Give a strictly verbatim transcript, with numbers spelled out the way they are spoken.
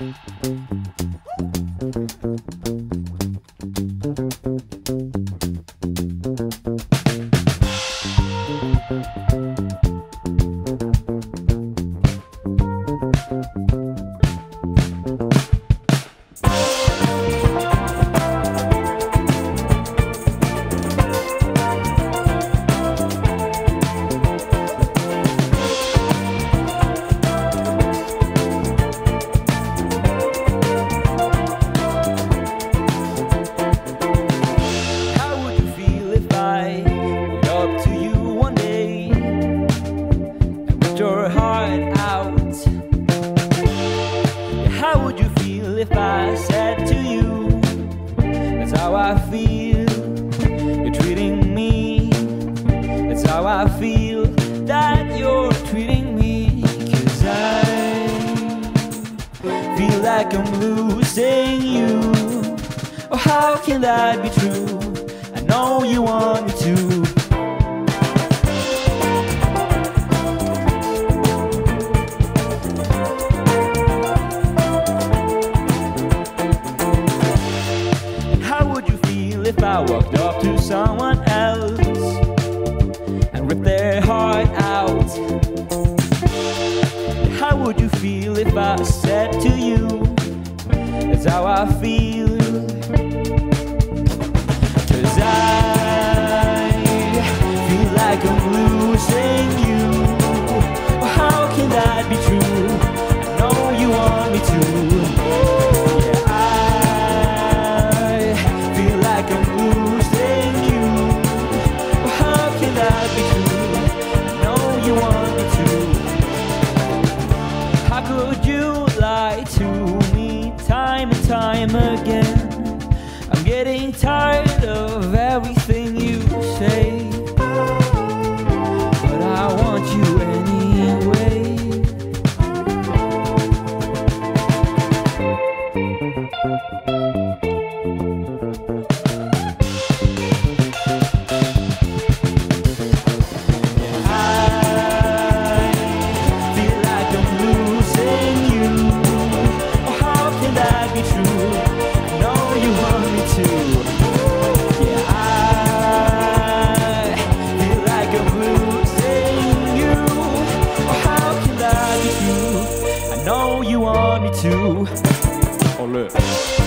If I said to you, that's how I feel, you're treating me, that's how I feel that you're treating me. 'Cause I feel like I'm losing you. Oh, how can that be true? I know you want me to. If I walked up to someone else and ripped their heart out, how would you feel if I said to you, that's how I feel? 'Cause I feel like I'm losing you. Well, how can that be true? I know you want me to. Could you lie to me time and time again? I'm getting tired of everything you say, but I want you anyway. You want me to. Oh, look.